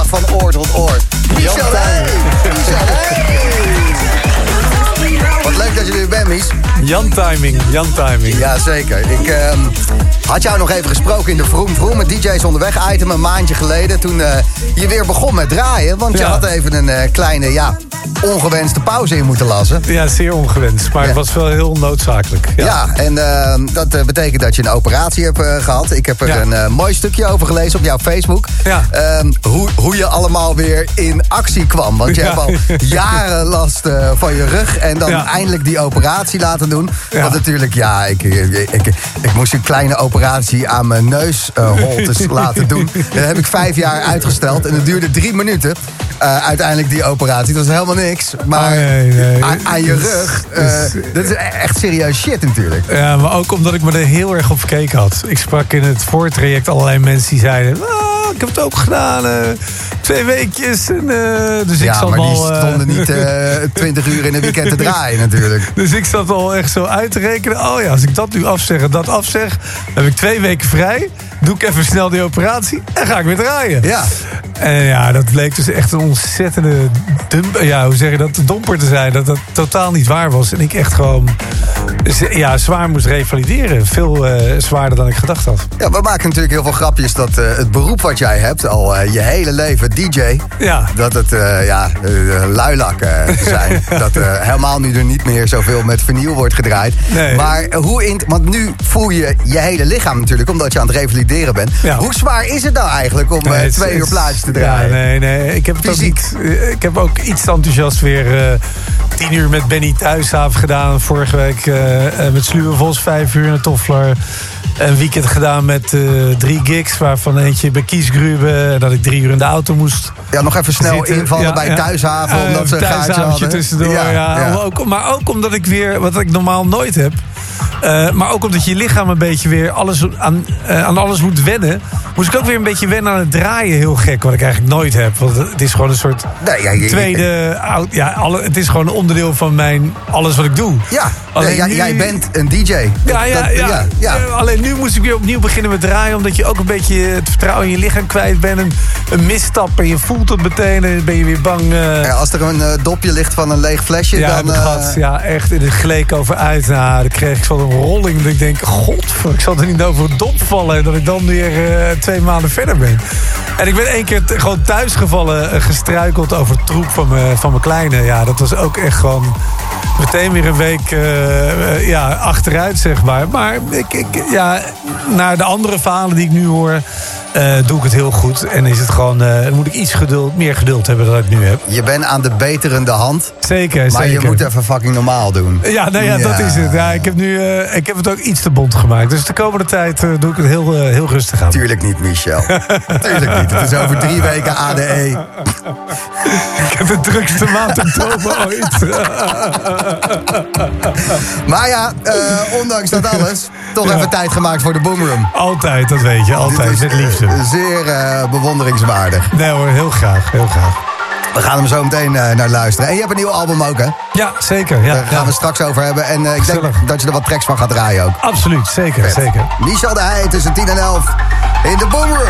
van oor tot oor. Michel, hey! Michel, hey! Wat leuk dat je er bent, Mies.
Jan Timing, Jan Timing.
Ja, zeker. Ik uh, had jou nog even gesproken in de Vroom Vroom, het D J's onderweg item een maandje geleden. Toen uh, je weer begon met draaien. Want je
ja.
had even een uh, kleine, ja, ongewenste pauze in moeten lassen.
Ja, zeer ongewenst. Maar ja. het was wel heel noodzakelijk. Ja,
ja en uh, dat uh, betekent dat je een operatie hebt uh, gehad. Ik heb er ja. een uh, mooi stukje over gelezen op jouw Facebook.
Ja.
Uh, hoe, hoe je allemaal weer in actie kwam. Want je ja. hebt al jaren last uh, van je rug. En dan ja. eindelijk die operatie laten doen. Ja. Want natuurlijk, ja, ik, ik, ik, ik, ik moest een kleine operatie aan mijn neusholtes uh, laten doen. Dat heb ik vijf jaar uitgesteld. En het duurde drie minuten. Uh, uiteindelijk die operatie. Dat was helemaal niks. Maar oh, nee, nee. Aan, aan je rug, uh, dat is echt serieus shit natuurlijk.
Ja, maar ook omdat ik me er heel erg op gekeken had. Ik sprak in het voortraject allerlei mensen die zeiden... Oh, ik heb het ook gedaan, uh, twee weekjes. En, uh, dus
ja,
ik zat
maar
al,
die stonden uh, niet uh, twintig uur in een weekend te draaien natuurlijk.
Dus ik zat al echt zo uit te rekenen. Oh ja, als ik dat nu afzeg en dat afzeg... dan heb ik twee weken vrij. Doe ik even snel die operatie en ga ik weer draaien.
Ja.
En ja, dat bleek dus echt een ontzettende dump, ja, hoe zeg je dat, domper te zijn. Dat dat totaal niet waar was. En ik echt gewoon ja, zwaar moest revalideren. Veel uh, zwaarder dan ik gedacht had.
Ja, we maken natuurlijk heel veel grapjes dat uh, het beroep wat jij hebt, al uh, je hele leven, D J,
ja.
dat het uh, ja, uh, luilak uh, zijn. dat uh, helemaal nu er niet meer zoveel met vinyl wordt gedraaid.
Nee.
Maar uh, hoe in, want nu voel je je hele lichaam natuurlijk, omdat je aan het revalideren bent. Ja. Hoe zwaar is het nou eigenlijk om nee, uh, twee het, uur plaatjes te draaien?
Ja, nee, nee. Ik heb, het ook niet, ik heb ook iets te enthousiast weer uh, tien uur met Benny Thuishaven gedaan. Vorige week uh, met Sluwe Vos, vijf uur in de Toffler. Een weekend gedaan met uh, drie gigs, waarvan eentje bij Kiesgrube. En dat ik drie uur in de auto moest.
Ja, nog even snel zitten. invallen ja, bij ja. Thuishaven, omdat uh, ze een gaatje hadden.
Tussendoor, ja, ja. Ja. Ook, maar ook omdat ik weer, wat ik normaal nooit heb... Uh, maar ook omdat je lichaam een beetje weer alles aan, uh, aan alles moet wennen... moest ik ook weer een beetje wennen aan het draaien. Heel gek, wat ik eigenlijk nooit heb. Want het is gewoon een soort
nee, ja, je,
tweede... Ja, alle, het is gewoon een onderdeel van mijn alles wat ik doe.
Ja, alleen ja, nu, jij bent een D J.
Ja, ja, ja, ja, ja. Alleen nu moest ik weer opnieuw beginnen met draaien... omdat je ook een beetje het vertrouwen in je lichaam kwijt bent. Een, een misstap en je voelt het meteen en dan ben je weer bang. Uh...
Ja, als er een uh, dopje ligt van een leeg flesje...
Ja,
dan,
uh... gat, ja echt. En het gleek over uit. Nou, dan kreeg ik zo'n rolling dat ik denk... God, ik zal er niet over het dop vallen... en dat ik dan weer uh, twee maanden verder ben. En ik ben één keer t- gewoon thuisgevallen... Uh, gestruikeld over troep van mijn van mijn kleine. Ja, dat was ook echt gewoon... meteen weer een week uh, uh, ja, achteruit, zeg maar. Maar ik, ik, ja, naar de andere verhalen die ik nu hoor... Uh, doe ik het heel goed. En is het gewoon, uh, dan moet ik iets geduld, meer geduld hebben dan ik nu heb.
Je bent aan de beterende hand.
Zeker,
maar
zeker.
Maar je moet even fucking normaal doen.
Ja, nou ja, ja. dat is het. Ja, ik, heb nu, uh, ik heb het ook iets te bond gemaakt. Dus de komende tijd uh, doe ik het heel, uh, heel rustig aan.
Tuurlijk niet, Michel. Tuurlijk niet. Het is over drie weken A D E.
Ik heb de drukste maand in oktober ooit.
Maar ja, uh, ondanks dat alles... toch ja. even tijd gemaakt voor de Boomroom.
Altijd, dat weet je. Altijd, met liefde.
Zeer uh, bewonderingswaardig.
Nee hoor, heel graag, heel graag.
We gaan hem zo meteen uh, naar luisteren. En je hebt een nieuw album ook, hè?
Ja, zeker. Ja,
Daar gaan
ja.
we straks over hebben. En uh, ik denk dat je er wat tracks van gaat draaien ook.
Absoluut, zeker, Vet. zeker.
Michel de Heij tussen tien en elf in de Boomroom.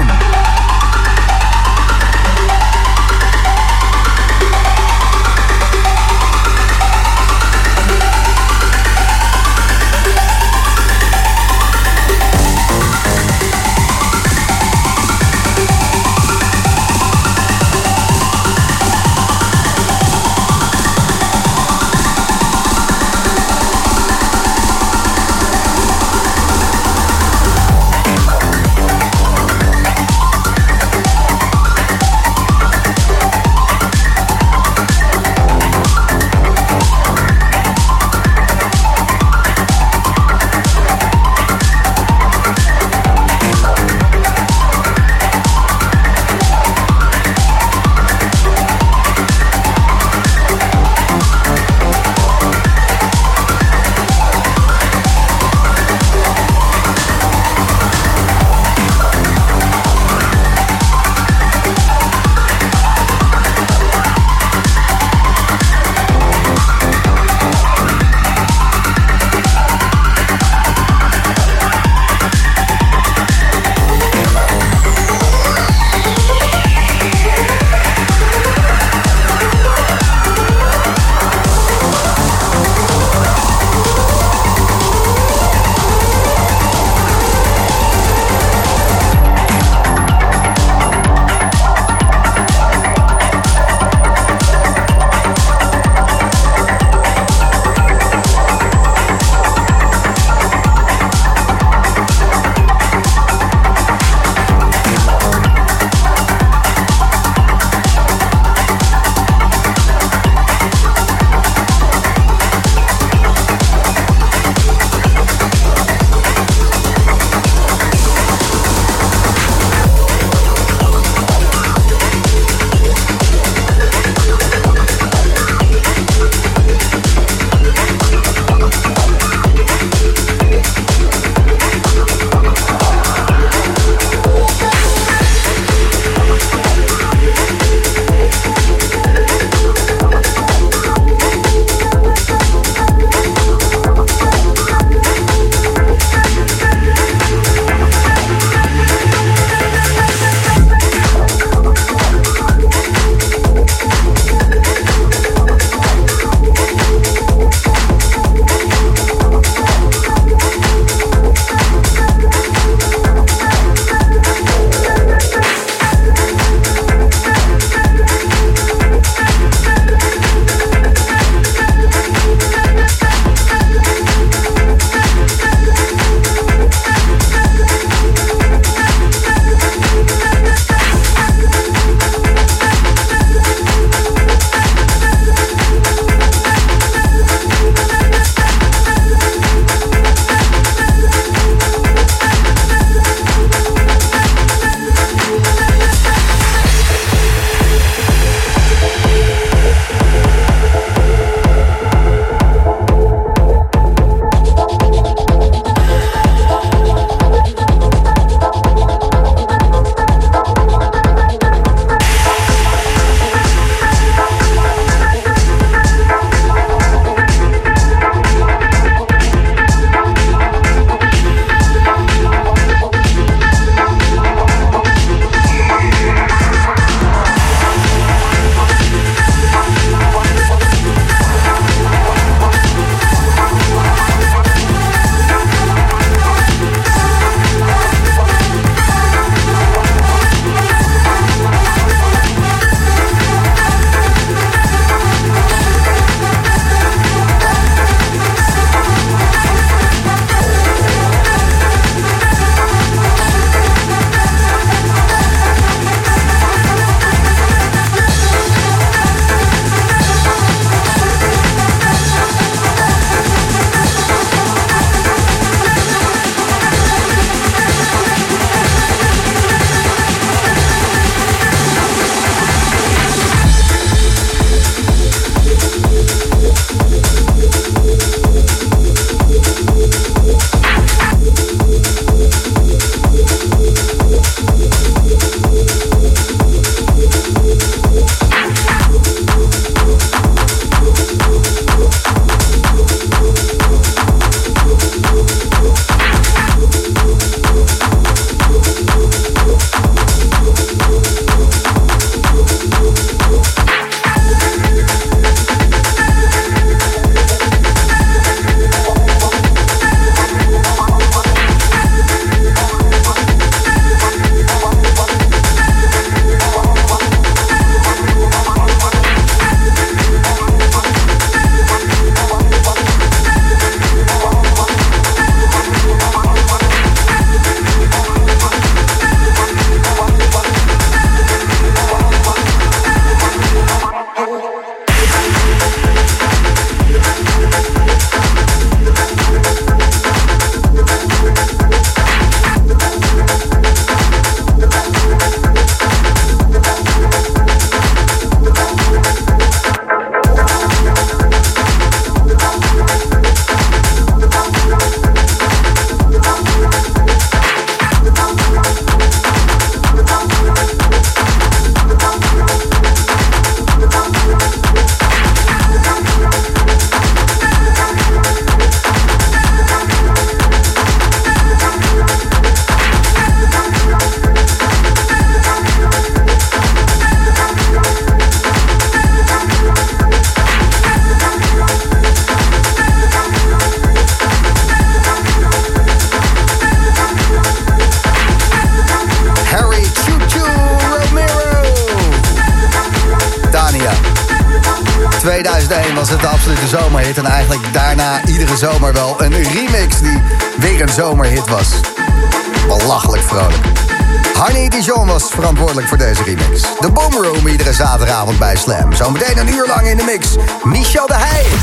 tweeduizend één was het de absolute zomerhit. En eigenlijk daarna iedere zomer wel een remix die weer een zomerhit was. Belachelijk vrolijk. Harnie Dijon was verantwoordelijk voor deze remix. De Boom Room iedere zaterdagavond bij Slam. Zometeen een uur lang in de mix. Michel de Heij.